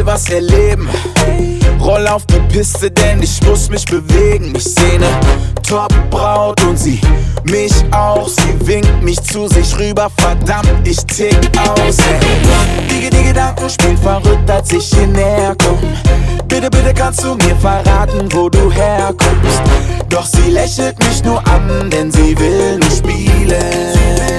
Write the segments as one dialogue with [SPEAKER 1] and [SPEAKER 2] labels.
[SPEAKER 1] was erleben. Roll auf die Piste, denn ich muss mich bewegen. Ich seh ne Top-Braut und sie mich auch. Sie winkt mich zu sich rüber, verdammt, ich tick aus. Die Gedanken spielen verrückt, als ich hier näher komm. Bitte, bitte kannst du mir verraten, wo du herkommst. Doch sie lächelt mich nur an, denn sie will nur spielen.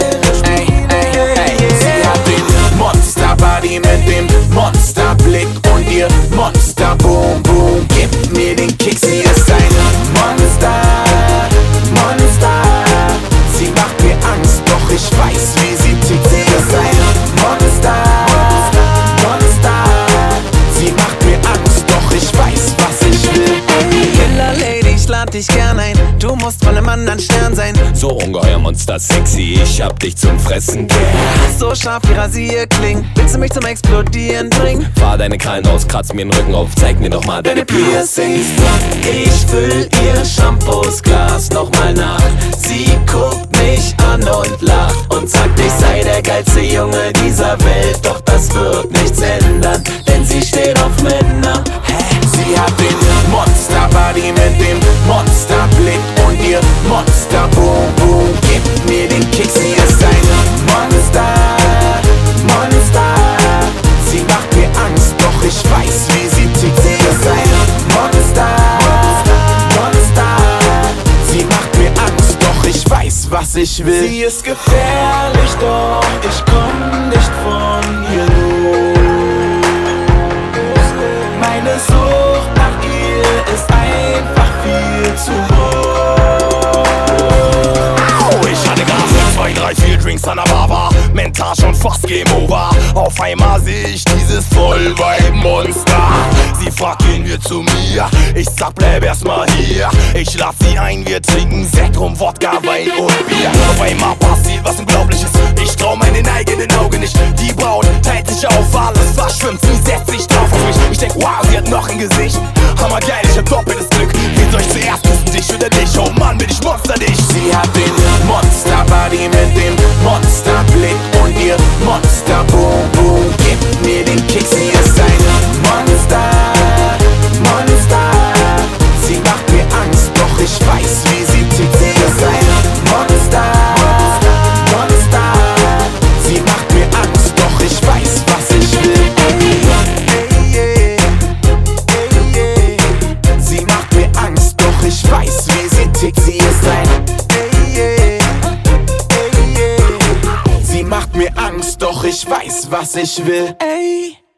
[SPEAKER 1] Sie hat den Monster-Body mit dem Monsterblick und ihr Monster-Boom-Boom. Gib mir den Kick, sie ist ein Monster, Monster. Sie macht mir Angst, doch ich weiß, wie sie tickt. Sie ist ein Monster, Monster. Sie macht mir Angst, doch ich weiß, was ich will.
[SPEAKER 2] Killer Lady, ich lad dich gern ein. Du musst von einem anderen Stern sein.
[SPEAKER 3] So ungeheuer Monster sexy, ich hab dich zum Fressen gern.
[SPEAKER 2] So scharf wie Rasierklingen, willst du mich zum Explodieren bringen?
[SPEAKER 3] Fahr deine Krallen aus, kratz mir den Rücken auf, zeig mir doch mal deine Piercings.
[SPEAKER 2] Ich füll ihr Shampoosglas nochmal nach. Sie guckt mich an und lacht und sagt, ich sei der geilste Junge dieser Welt. Doch das wird nichts ändern, denn sie steht auf Männer.
[SPEAKER 1] Sie hat den Monster-Body mit dem Monsterblick und ihr Monster-Boom-Boom. Gib mir den Kick, sie ist ein Monster, Monster. Sie macht mir Angst, doch ich weiß, wie sie tickt. Sie ist ein Monster, Monster. Sie macht mir Angst, doch ich weiß, was ich will. Sie ist gefährlich, doch ich komm nicht von ihr los. Meine Sucht nach ihr ist einfach viel zu hoch.
[SPEAKER 4] Ich hatte Gas, 2, 3, 4 Drinks an der Bar, mental schon fast Game Over. Auf einmal seh ich dieses Vollweib-Monster. Sie fragt, gehen wir zu mir? Ich sag, bleib erstmal hier. Ich lad sie ein, wir trinken Sekt, Rum, Wodka, Wein und Bier. Auf einmal passiert was Unglaubliches, ich trau meinen eigenen Augen nicht. Die Braut teilt sich auf, alles verschwimmt, sie setzt sich drauf auf mich. Ich denk, wow, sie hat noch ein Gesicht, hammergeil, ich hab doppeltes Glück. Wen soll ich zuerst küssen, dich oder dich? Oh Mann, bin ich Monster, dich.
[SPEAKER 1] Sie hat den Monster-Body mit dem Monsterblick und ihr Monster-Boom-Boom. Gib mir den Kick, sie ist ein Monster, Monster. Sie macht mir Angst, doch ich weiß, wie sie tickt. Sie ist ein Monster, Monster. Sie macht mir Angst, doch ich weiß, was ich will. Sie macht mir Angst, doch ich weiß, wie sie tickt. Sie ist ein Sie macht mir Angst, doch ich weiß, was ich will. Ey.